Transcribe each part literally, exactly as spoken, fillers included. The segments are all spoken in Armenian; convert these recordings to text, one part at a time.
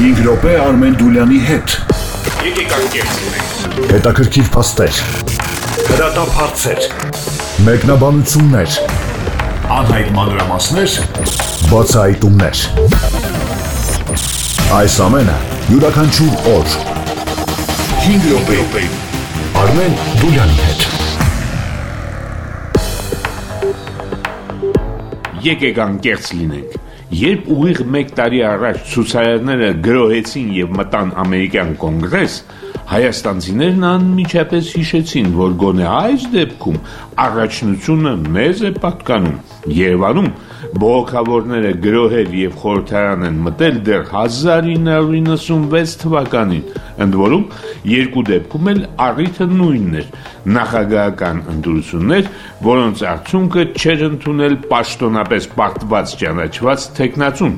հինգ րոպե Արմեն Դուլյանի հետ։ Եկեք անկեղծենք։ Հետաքրքիր փաստեր, հրատապ հարցեր, մեկնաբանություններ, անհայտ մանրամասներ, բացահայտումներ։ Այս ամենը յուրաքանչյուր օր հինգ րոպե Արմեն Դուլյանի հետ։ Եկեք անկեղծ լինենք։ Երբ ուղիղ մեկ տարի առաջ ցուցարարները գրոհեցին եւ մտան ամերիկյան կոնգրես, հայաստանցիներն անմիջապես հիշեցին, որ գոնե այս դեպքում առաջնությունը մեզ է պատկանում։ Երևանում բողոքավորները գրոհել եւ խորհրդարան են մտել դեռ հազար ինը հարյուր իննսունվեց թվականին, ընդ որում երկու դեպքում էլ առիթը նույնն էր՝ նախագահական ընտրություններ, որոնց արդյունքը չէր ընդունել պաշտոնապես պարտված ճանաչված թեկնածուն։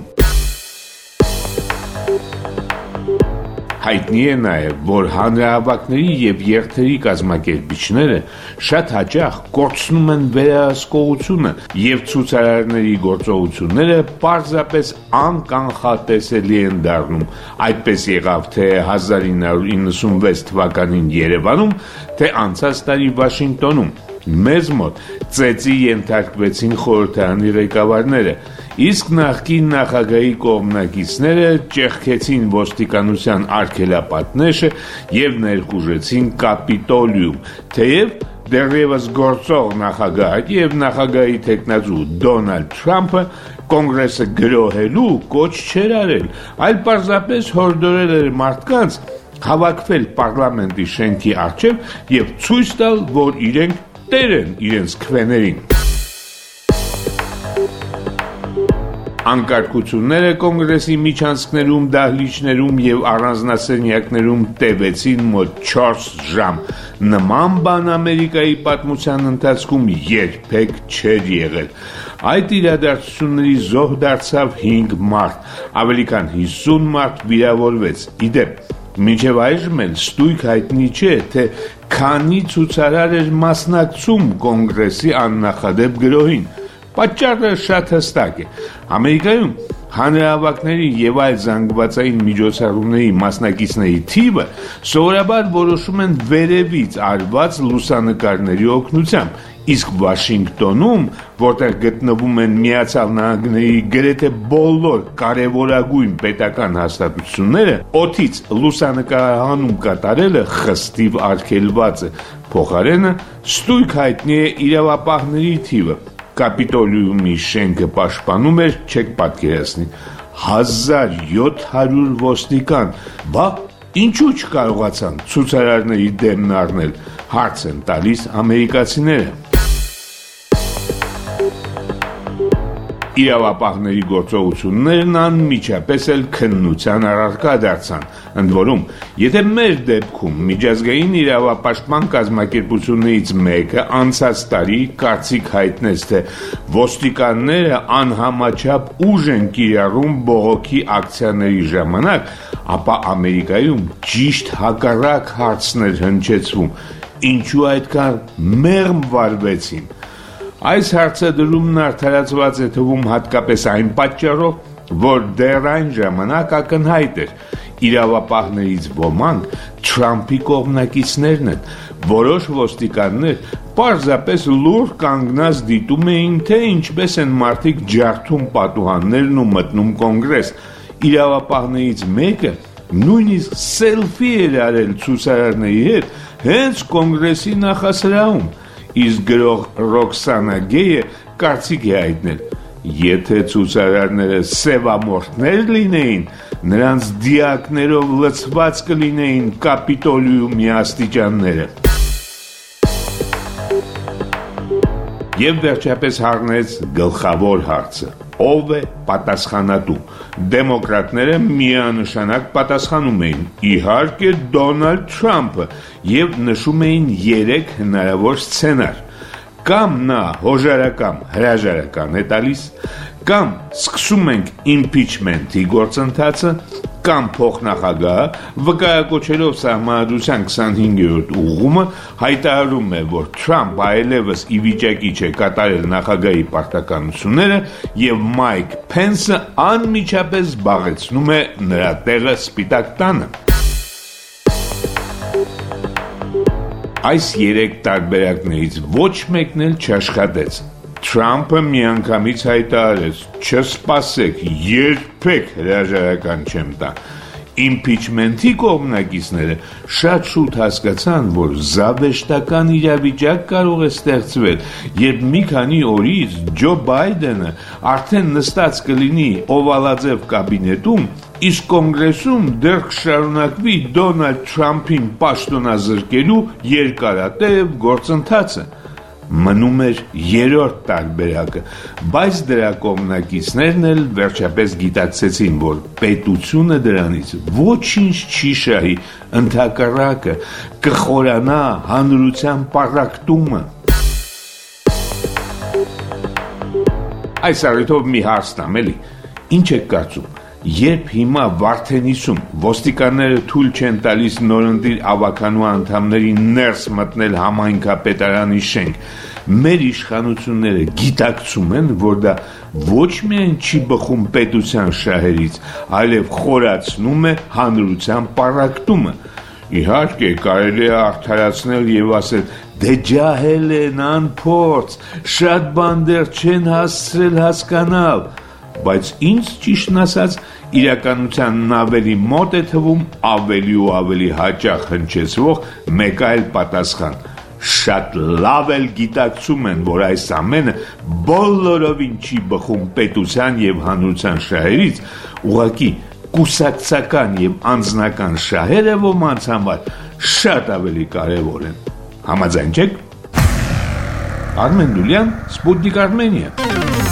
Հայտնի է նաև, որ հանրահավաքների եւ երթերի կազմակերպիչները շատ հաճախ կորցնում են վերահսկողությունը եւ ցուցարարների գործողությունները պարզապես անկանխատեսելի են դառնում։ Այդպես եղավ թե հազար ինը հարյուր իննսունվեց թվականին Երևանում, թե անցած տարի Վաշինգտոնում։ Մեզ մոտ ծեծի ենթարկվեցին խորհրդարանի ղեկավարները, իսկ նախկին նախագահի կողմնակիցները ճեղքեցին ոստիկանության արգելապատնեշը եւ ներխուժեցին Կապիտոլիում, թեև դեռևս գործող նախագահ եւ նախագահի թեկնածու Դոնալդ Թրամփը կոնգրեսը գրոհելու կոչ չէր արել, այլ պարզապես հորդորել էր մարդկանց հավաքվել պարլամենտի շենքի առջև եւ ցույց տալ, որ իրենք տեր են իրենց քվեներին։ Անկարգությունները կոնգրեսի միջանցքներում, դահլիճներում եւ առանձնասենյակներում տևեցին մոտ չորս ժամ։ Նման բան Ամերիկայի պատմության ընթացքում երբեք չէր եղել։ Այդ իրադարձությունների զոհ դարձավ հինգ մարդ, ավելի քան հիսուն մարդ վիրավորվեց։ Իդեպ, մինչև այժմ էլ ստույգ հայտնի չէ, թե քանի ցուցարար էր մասնակցում կոնգրեսի աննախադեպ գրոհին։ Պատճառը շատ հստակ է։ Ամերիկայում հանրահավաքների եւ այլ զանգվածային միջոցառումների մասնակիցների թիվը սովորաբար որոշում են վերևից արված լուսանկարների օգնությամբ, իսկ Վաշինգտոնում, որտեղ գտնվում են Միացյալ Նահանգների գրեթե բոլոր կարևորագույն պետական հաստատությունները, օդից լուսանկարահանում կատարելը խստիվ արգելված է։ Փոխարենը ստույգ հայտնի է իրավապահների թիվը։ Կապիտոլիումի շենքը պաշտպանում էր, չեք պատկերացնի, հազար յոթ հարյուր ոստիկան, բա ինչու չկարողացան ցուցարարների դեմն առնել, հարց են տալիս ամերիկացիները։ Իրավապահների գործողություններն անմիջապես էլ քննության առարկա դարձան, ընդ որում, եթե մեր դեպքում միջազգային իրավապաշտպան կազմակերպություններից մեկը անցած տարի կարծիք հայտնեց, թե ոստիկանները անհամաչափ ուժ են կիրառում բողոքի ակցիաների ժամանակ, ապա Ամերիկայում ճիշտ հակառակ հարցն էր հնչեցվում. ինչու այդքան մեղմ վարվեցին։ Այս հարցադրումն արդարացված է թվում հատկապես այն պատճառով, որ դեռ այն ժամանակ ակնհայտ էր, իրավապահներից ոմանք Թրամփի կողմնակիցներն են, որոշ ոստիկաններ պարզապես լուռ կանգնած դիտում էին, թե ինչպես են մարդիկ ջարդում պատուհաններն ու մտնում կոնգրես։ Իրավապահներից մեկը նույնիսկ սելֆի էր արել ցուցարարների հետ հենց կոնգրեսի նախասրահում, իսկ գրող Ռոքսանա Գեյը կարծիք է հայտնել. եթե ցուցարարները սևամորթներ լինեին, նրանց դիակներով լցված կլինեին Կապիտոլիումի աստիճանները։ Եվ վերջապես հառնեց գլխավոր հարցը. ով է պատասխանատու։ Դեմոկրատները միանշանակ պատասխանում էին, իհարկե Դոնալդ Թրամփը, եւ նշում էին երեք հնարավոր սցենար։ Կամ նա հոժարակամ հրաժարական է տալիս, կամ սկսում ենք իմպիչմենթի գործընթացը, կամ փոխնախագահ վկայակոչելով Սահմանադրության քսանհինգերորդ ուղղումը հայտարարում է, որ Թրամփ այլևս ի վիճակի չէ կատարել նախագահի պարտականությունները եւ Մայք Փենսը անմիջապես զբաղեցնում է նրա տեղը Սպիտակ տանը։ Այս երեք տարբերակներից ոչ մեկն էլ չաշխատեց։ Թրամփը միանգամից հայտարարեց. «Չսպասեք, երբեք հրաժարական չեմ տա»։ Իմպիչմենթի կողմնակիցները շատ շուտ հասկացան, որ զավեշտական իրավիճակ կարող է ստեղծվել, երբ մի քանի օրից Ջո Բայդենը արդեն նստած կլինի օվալաձև կաբինետում, իսկ կոնգրեսում դեռ կշարունակվի Դոնալդ Թրամփին պաշտոնազրկելու երկարատև գործընթացը։ Մնում էր երրորդ տարբերակը, բայց դրա կողմնակիցներն էլ վերջապես գիտակցեցին, որ պետությունը դրանից ոչինչ չի շահի, ընդհակառակը կխորանա հանրության պառակտումը։ Այս առիթով մի հարց տամ, էլի, ինչ եք կարծում, երբ հիմա Վարդենիսում ոստիկանները թույլ չեն տալիս նորընտիր ավականու անդամներին ներս մտնել համայնքապետարանի շենք, մեր իշխանությունները գիտակցում են, որ դա ոչ միայն չի բխում պետության շահերից, այլև խորացնում է հանրության պառակտումը։ Իհարկե, կարելի է արդարացնել եւ ասել, դե ջահել են անփորձ, շատ բան դեռ չեն հասցրել հասկանալ, բայց ինձ ճիշտն ասած իրականությանն ավելի մոտ է թվում ավելի ու ավելի հաճախ հնչեցվող մեկ այլ պատասխան։ Շատ լավ էլ գիտակցում են, որ այս ամենը բոլորովին չի բխում պետության եւ հանրության շահերից, ուղղակի կուսակցական եւ անձնական շահերը ոմանց համար շատ ավելի կարեւոր են։ Համաձայն չեք։ Արմեն Դուլյան, Սպուտնիկ Արմենիա։